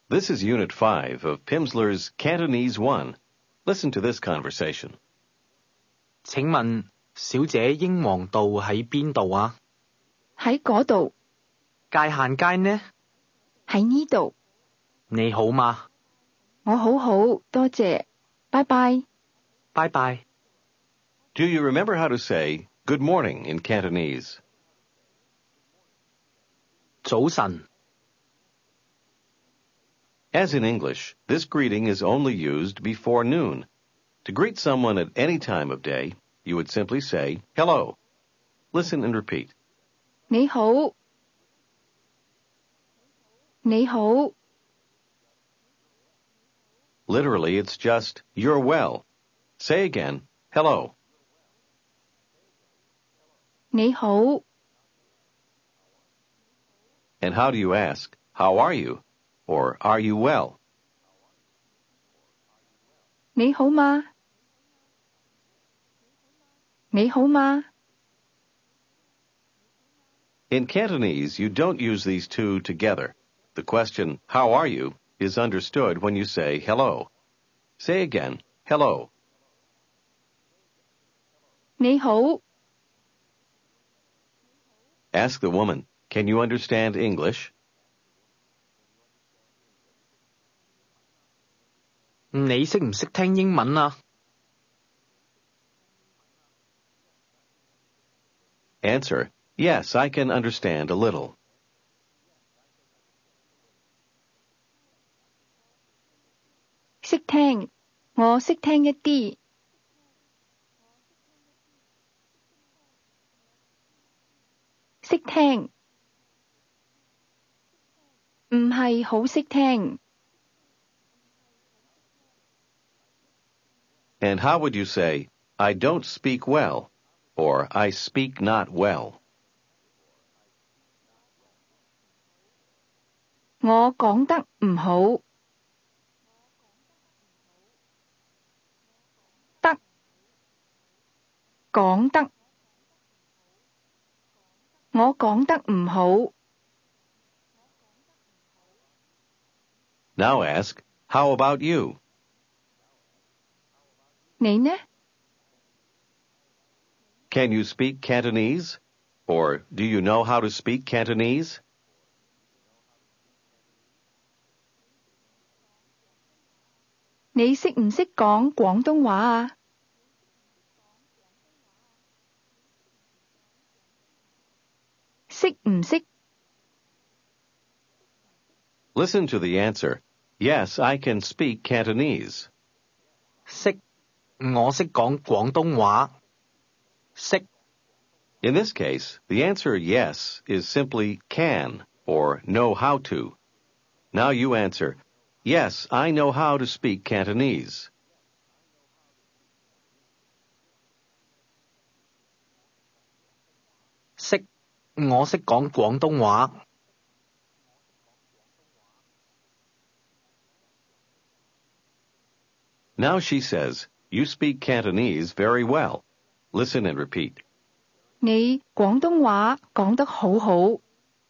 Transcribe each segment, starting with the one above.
This is Unit 5 of Pimsleur's Cantonese 1. Listen to this conversation. 請問小姐英皇道喺邊度啊？ 喺嗰度， 界限街呢？ 喺呢度。 你好嗎？ 我好好，多謝。拜拜。 拜拜。 Do you remember how to say good morning in Cantonese? 早晨。 As in English, this greeting is only used before noon. To greet someone at any time of day, you would simply say hello. Listen and repeat. 你好。你好。 Literally, it's just, you're well. Say again, hello. 你好。 And how do you ask, how are you? Or are you well? 你好嗎？你好嗎？ In Cantonese, you don't use these two together. The question, how are you, is understood when you say hello. Say again, hello. 你好。 Ask the woman, can you understand English? 你識唔識聽英文啊？ Answer, yes, I can understand a little. 識聽，我識聽一啲。識聽，唔係好識聽。 And how would you say, I don't speak well, or I speak not well? 我講得唔好。得，講得。我講得唔好。 Now ask, how about you? 你呢？ Can you speak Cantonese? Or do you know how to speak Cantonese? 你識唔識講廣東話啊？識唔識？ Listen to the answer. Yes, I can speak Cantonese. 識，我識講廣東話。識。 In this case, the answer yes is simply can or know how to. Now you answer, yes, I know how to speak Cantonese. 識，我識講廣東話。 Now she says, you speak Cantonese very well. Listen and repeat. 你廣東話講得好好。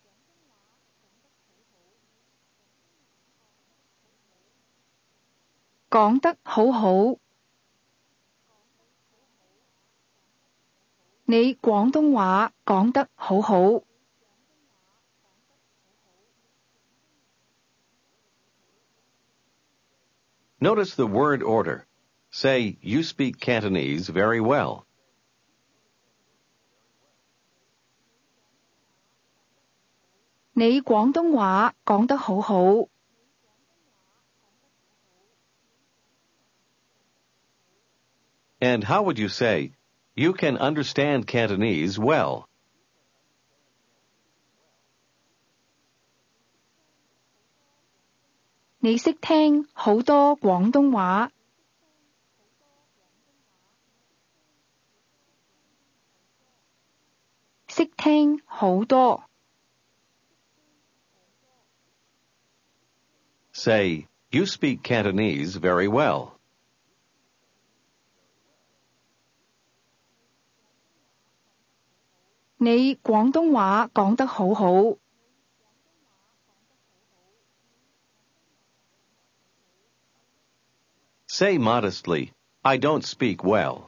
講得好好。你廣東話講得好好。 Notice the word order. Say, you speak Cantonese very well. 你廣東話講得好好。 And how would you say, you can understand Cantonese well? 你識聽好多廣東話。識聽好多。 Say, you speak Cantonese very well. 你廣東話講得好好。 Say modestly, I don't speak well.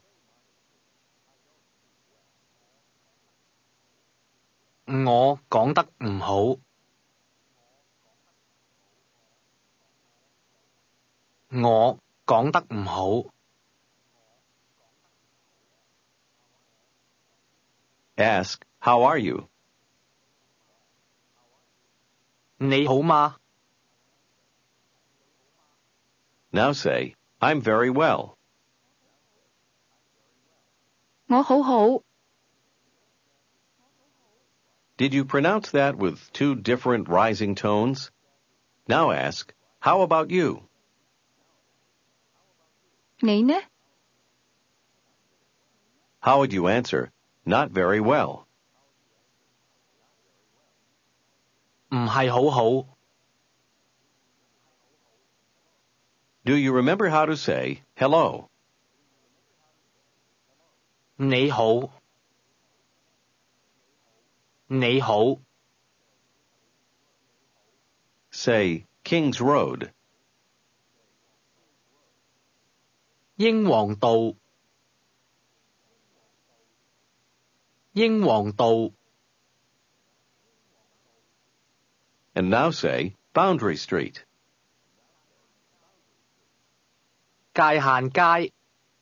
我講得唔好。我講得唔好。 Ask, how are you? 你好嗎？ Now say, I'm very well. 我好好。 Did you pronounce that with two different rising tones? Now ask, how about you? 你呢？ How would you answer, not very well? 唔係好好。 Do you remember how to say hello? 你好。你好。 Say King's Road. 英皇道。英皇道。 And now say Boundary Street. 界限街。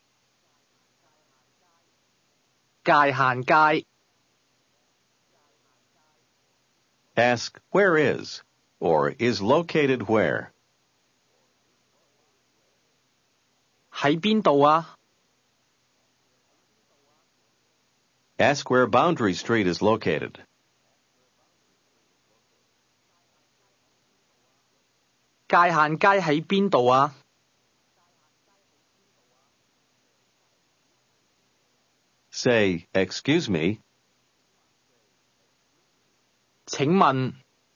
界限街。 Ask where is, or is located where. 喺邊度啊？ Ask where Boundary Street is located. 界限街喺邊度啊？ Say, excuse me. 請問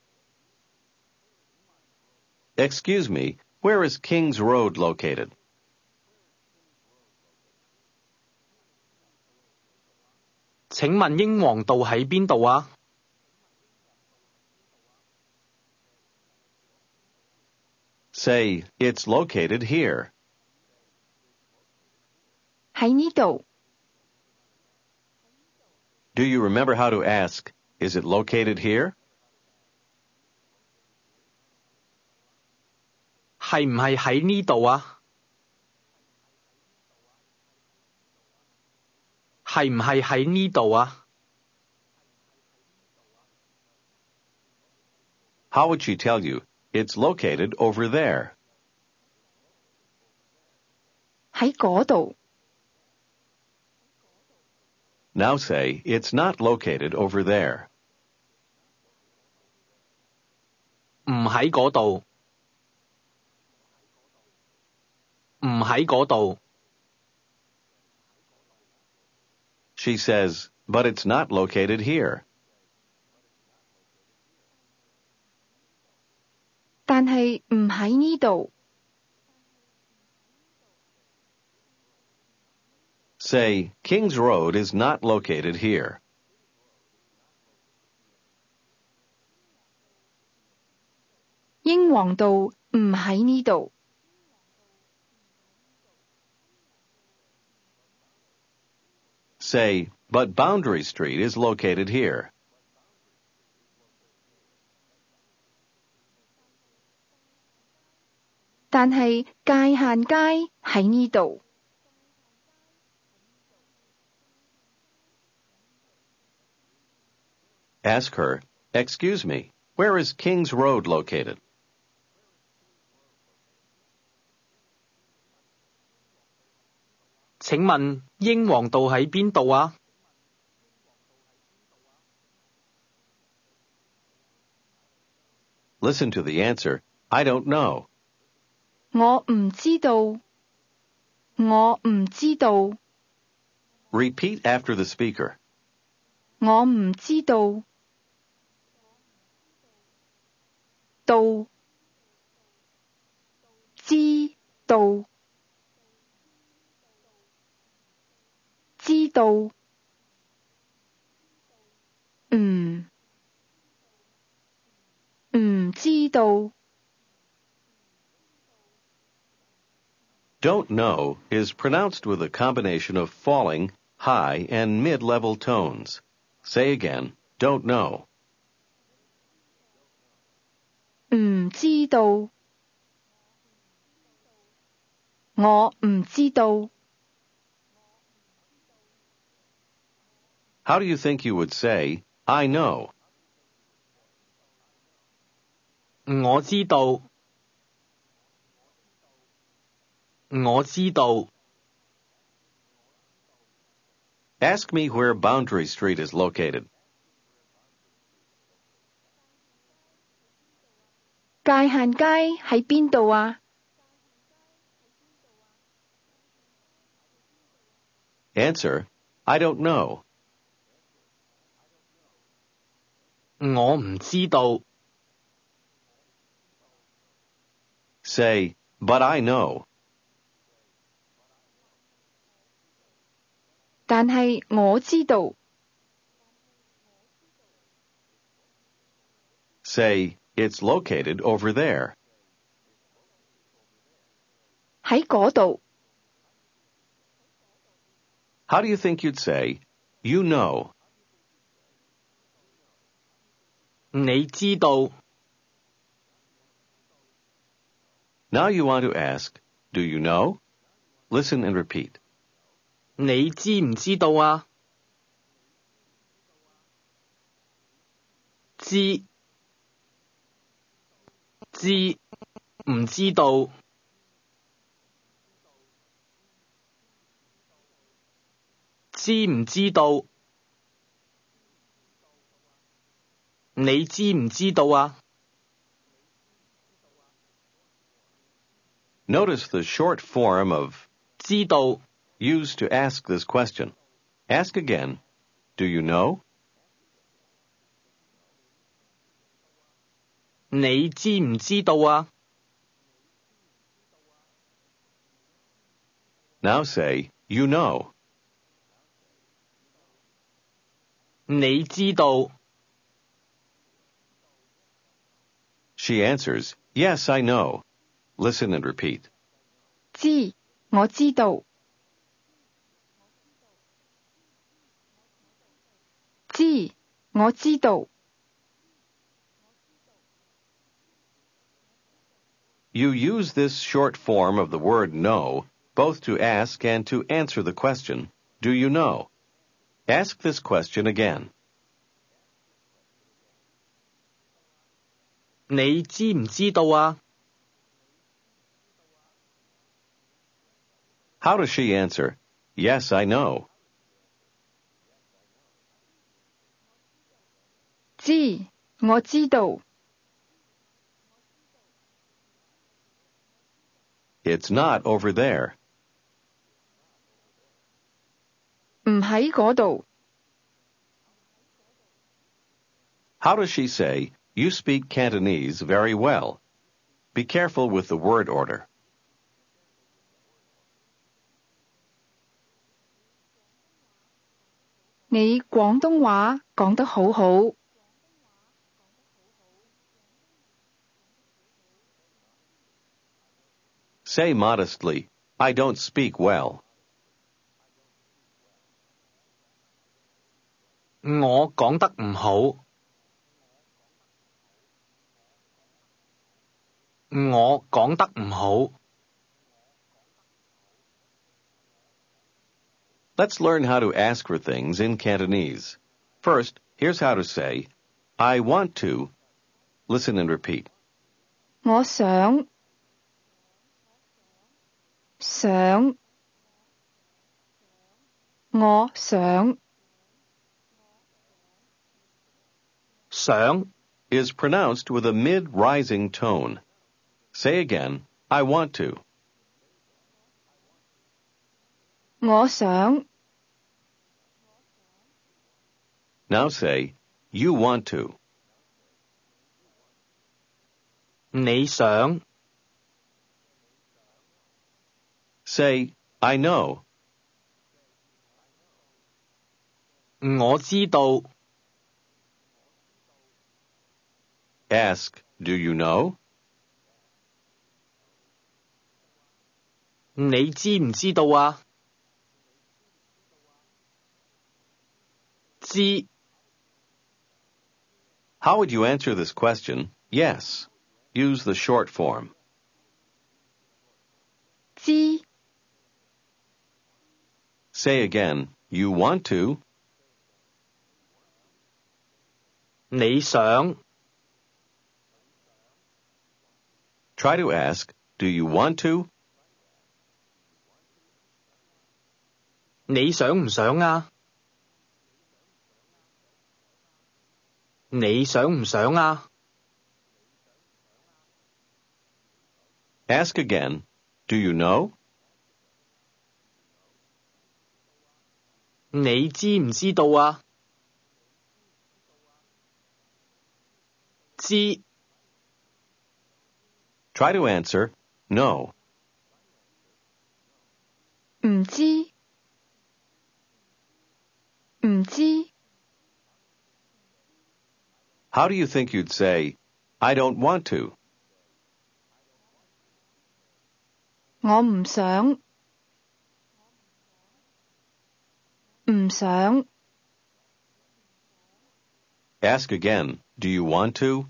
Excuse me, where is King's Road located? 請問英皇道喺邊度啊？ Say, it's located here. 喺呢度。 Do you remember how to ask, is it located here? 係唔係喺呢度啊？係唔係喺呢度啊？ How would she tell you, it's located over there? 喺嗰度。 Now say, it's not located over there. 唔喺嗰度。唔喺嗰度。 She says, but it's not located here. 但係唔喺呢度。 Say, King's Road is not located here. 英皇道唔喺呢度。 Say, but Boundary Street is located here. 但係界限街喺呢度。 Ask her, excuse me, where is King's Road located? 請問英皇道喺邊度啊？ Listen to the answer, I don't know. 我唔知道。我唔知道。 Repeat after the speaker. 我唔知道。道。知道。知道。唔知道。 Don't know is pronounced with a combination of falling, high, and mid-level tones. Say again, don't know. 唔知道。我唔知道。 How do you think you would say, I know? 我知道。我知道。 Ask me where Boundary Street is located. 界限街喺邊度啊？ Answer, I don't know. 我唔知道。 Say, but I know. 但係我知道。 Say, it's located over there. 喺嗰度。 How do you think you'd say, you know? 你知道。 Now you want to ask, do you know? Listen and repeat. 你知唔知道啊？知。知。唔知道。知唔知道？你知唔知道啊？ Notice the short form of 知道。 used to ask this question. Ask again, do you know? 你知唔知道啊？ Now say, you know. 你知道。 She answers, yes, I know. Listen and repeat. 知，我知道。知，我知道。 You use this short form of the word know both to ask and to answer the question, do you know? Ask this question again. 你知唔知道啊？ How does she answer? Yes, I know. 知，我知道。 It's not over there. 唔喺嗰度。 How does she say, you speak Cantonese very well? Be careful with the word order. 你廣東話講得好好。 Say modestly, I don't speak well. 我講得唔好。我講得唔好。 Let's learn how to ask for things in Cantonese. First, here's how to say, I want to. Listen and repeat. 我想。想。我想。 想。 Is pronounced with a mid-rising tone. Say again, I want to. 我想。 Now say, you want to. 你想。 Say, I know. 我知道。 Ask, do you know? 你知唔知道啊？知 How would you answer this question? Yes. Use the short form. 知 Say again, you want to. 你想 Try to ask, do you want to? 你想唔想啊？你想唔想啊？ Ask again, do you know? 你知唔知道啊？知 Try to answer, no. 唔知唔知 How do you think you'd say, I don't want to? 我唔想唔想 Ask again, do you want to?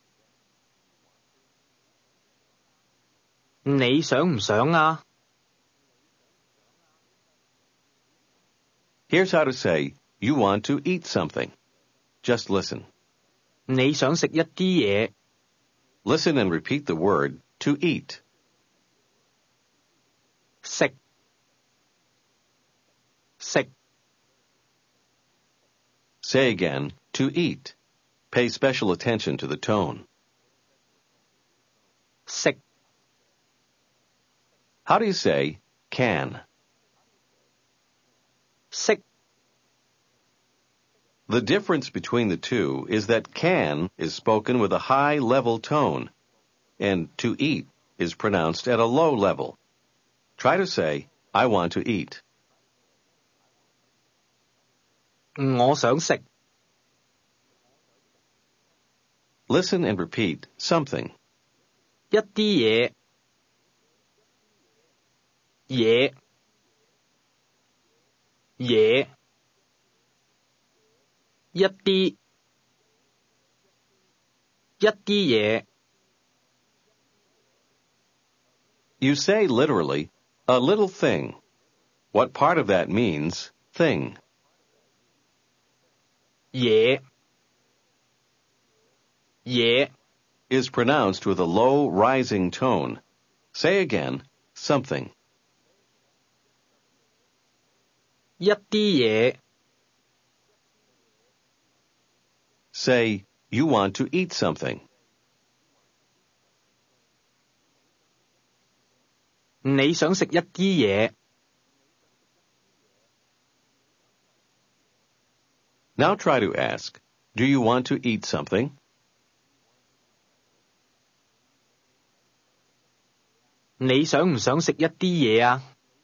你想唔想啊？ Here's how to say, you want to eat something. Just listen. 你想食一啲嘢， Listen and repeat the word, to eat. 食食 Say again, to eat. Pay special attention to the tone. 食 How do you say, can? 識 The difference between the two is that can is spoken with a high level tone, and to eat is pronounced at a low level. Try to say, I want to eat. 我想食 Listen and repeat something. 一啲嘢嘢嘢一啲嘢 You say literally, a little thing. What part of that means thing? 嘢嘢 Is pronounced with a low rising tone. Say again, something. 一啲嘢 Say, you want to eat something. 你想食一啲嘢 Now try to ask, do you want to eat something? 你想唔想食一啲嘢啊？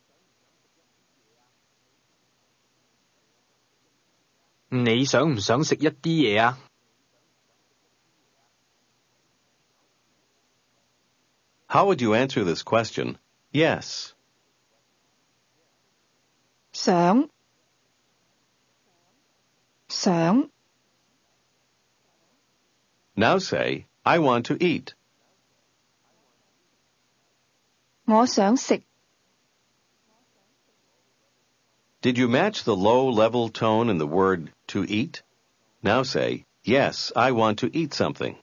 你想唔想食一啲嘢啊？ How would you answer this question? Yes. 想想 Now say, I want to eat. 我想食 Did you match the low level tone in the word to eat? Now say, yes, I want to eat something.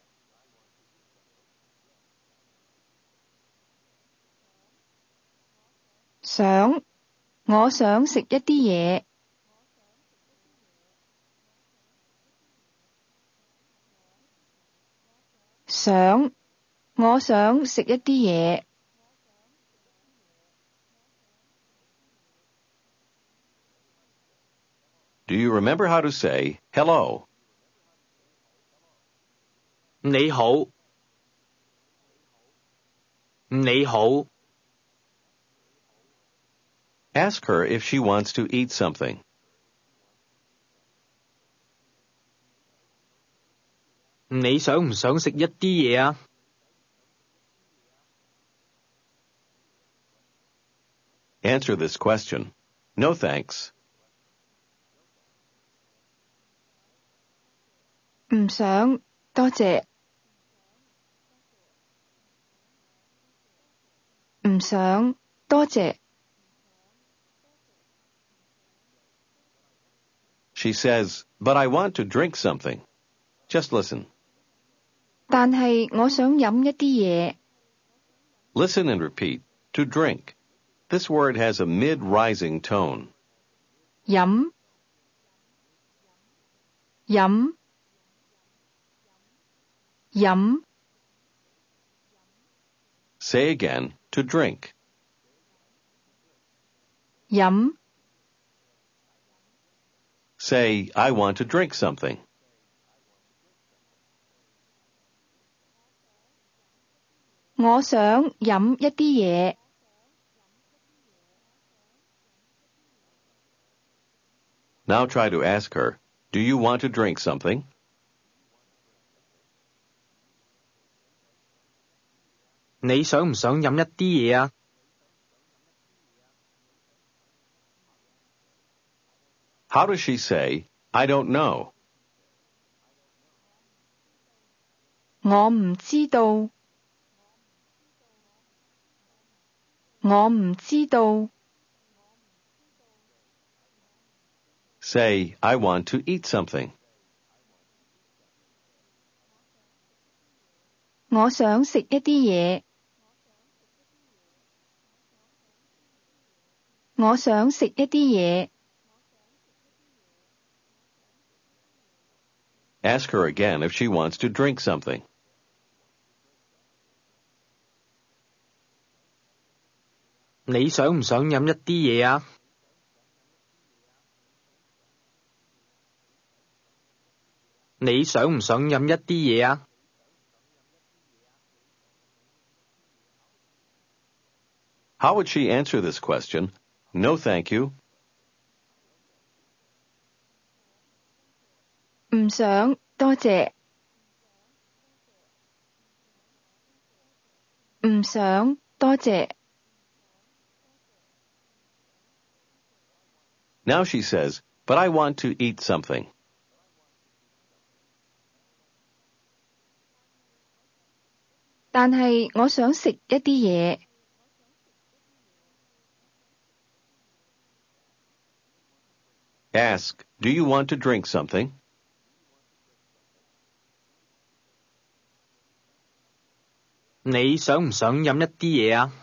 想我想食一啲嘢想我想食一啲嘢 Do you remember how to say hello? 你好你好 Ask her if she wants to eat something. 你想唔想食一啲嘢啊？ answer this question? No thanks. 唔想，多謝。唔想，多謝。 She says, but I want to drink something. Just listen. 但係我想飲一啲嘢。 Listen and repeat. To drink. This word has a mid-rising tone. 飲，飲，飲。 Say again, to drink. 飲。 Say, I want to drink something. 我想飲一啲嘢。 Now try to ask her, do you want to drink something? 你想唔想飲一啲嘢啊？ How does she say, I don't know? 我唔知道。我唔知道。 Say, I want to eat something. 我想食一啲嘢。我想食一啲嘢。 Ask her again if she wants to drink something. 你想唔想飲一啲嘢啊？ 你想唔想飲一啲嘢啊？ How would she answer this question? No, thank you. 唔想，多謝。唔想，多謝。 Now she says, but I want to eat something. 但係我想食一啲嘢。 Ask, do you want to drink something? 你想唔想飲一啲嘢啊？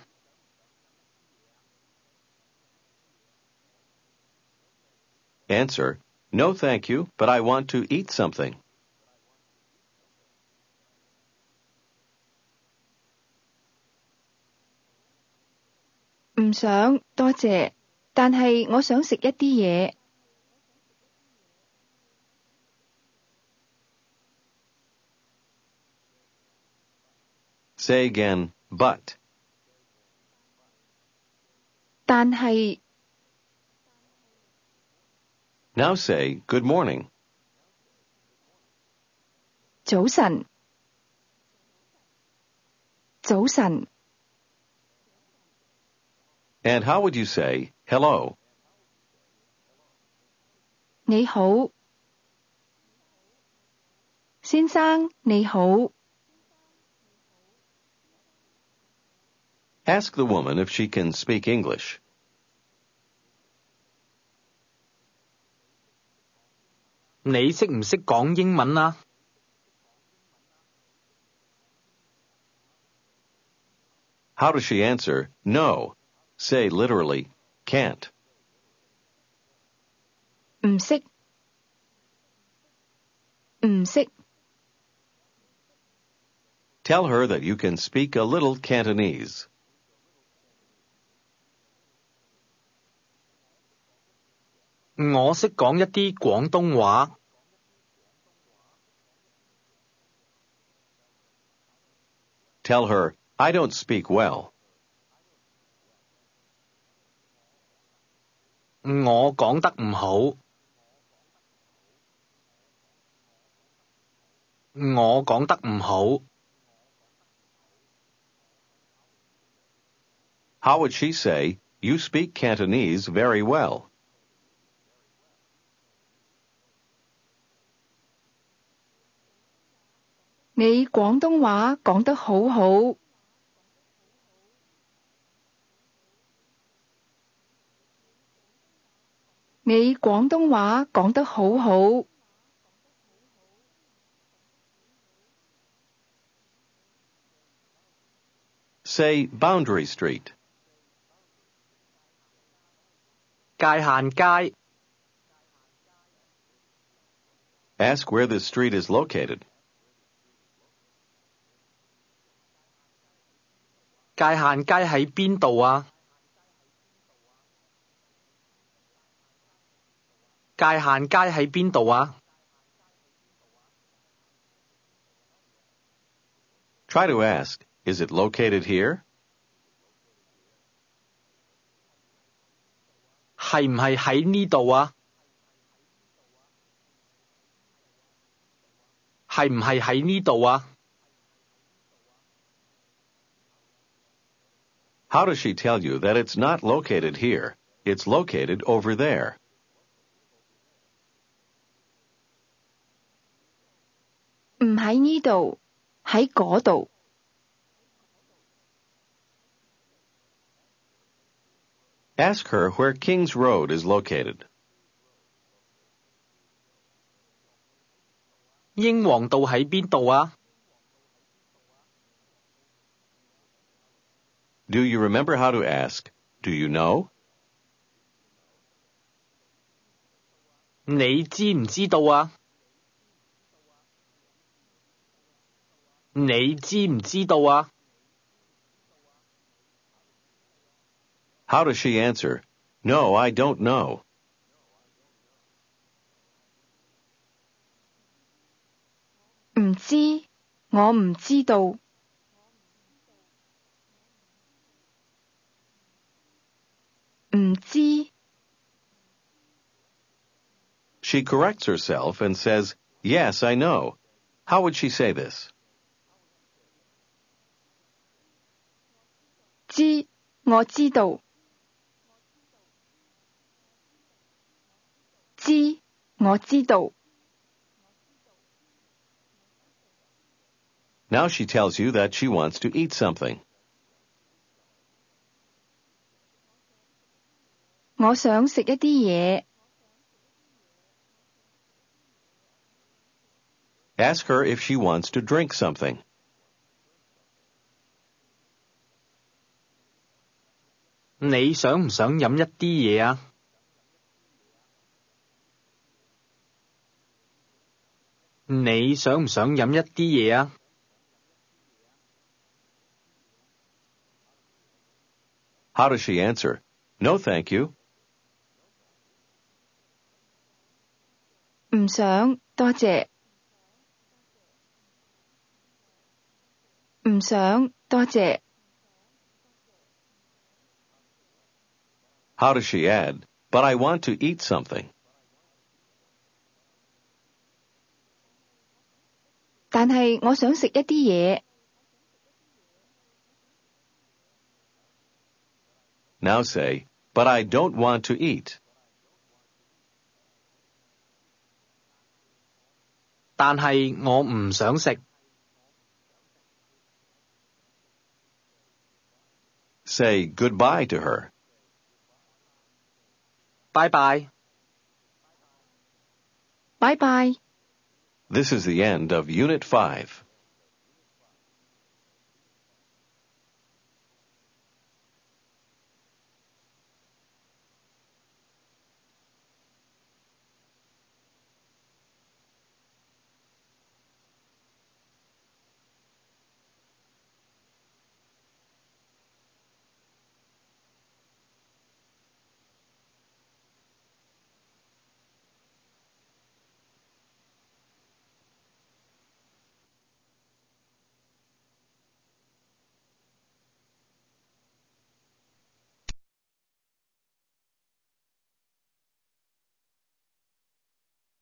Answer, no thank you, but I want to eat something. 唔想，多謝。但係我想食一啲嘢。 Say again, but. 但係 Now say, good morning. 早晨。早晨。 And how would you say, hello? 你好。先生，你好。 Ask the woman if she can speak English. 你識唔識講英文啊？ How does she answer, no? Say literally, can't. 唔識。唔識。 Tell her that you can speak a little Cantonese. 我識講一啲廣東話。 Tell her, I don't speak well. 我講得唔好。我講得唔好。 How would she say, You speak Cantonese very well. 你廣東話講得好好。你廣東話講得好好。 Say Boundary Street. 界限街。 Ask where this street is located. 界限街喺邊度啊？界限街喺邊度啊？ Try to ask, is it located here? 係唔係喺呢度啊？係唔係喺呢度啊？ How does she tell you that it's not located here? It's located over there. 唔喺呢度，喺嗰度。 Ask her where King's Road is located. 英皇道喺邊度啊？ Do you remember how to ask, do you know? 你知唔知道啊？你知唔知道啊？ How does she answer, no, I don't know? 唔知，我唔知道。唔知。 She corrects herself and says, yes, I know. How would she say this? 知，我知道。知，我知道。 Now she tells you that she wants to eat something. 我想食一啲嘢。 Ask her if she wants to drink something. 你想唔想飲一啲嘢啊？你想唔想飲一啲嘢啊？ How does she answer? No, thank you. 唔想，多謝。唔想，多謝。 How does she add, but I want to eat something? 但係我想食一啲嘢。 Now say, but I don't want to eat. 但係我唔想食。 Say goodbye to her. 拜拜。 拜拜。 This is the end of Unit 5.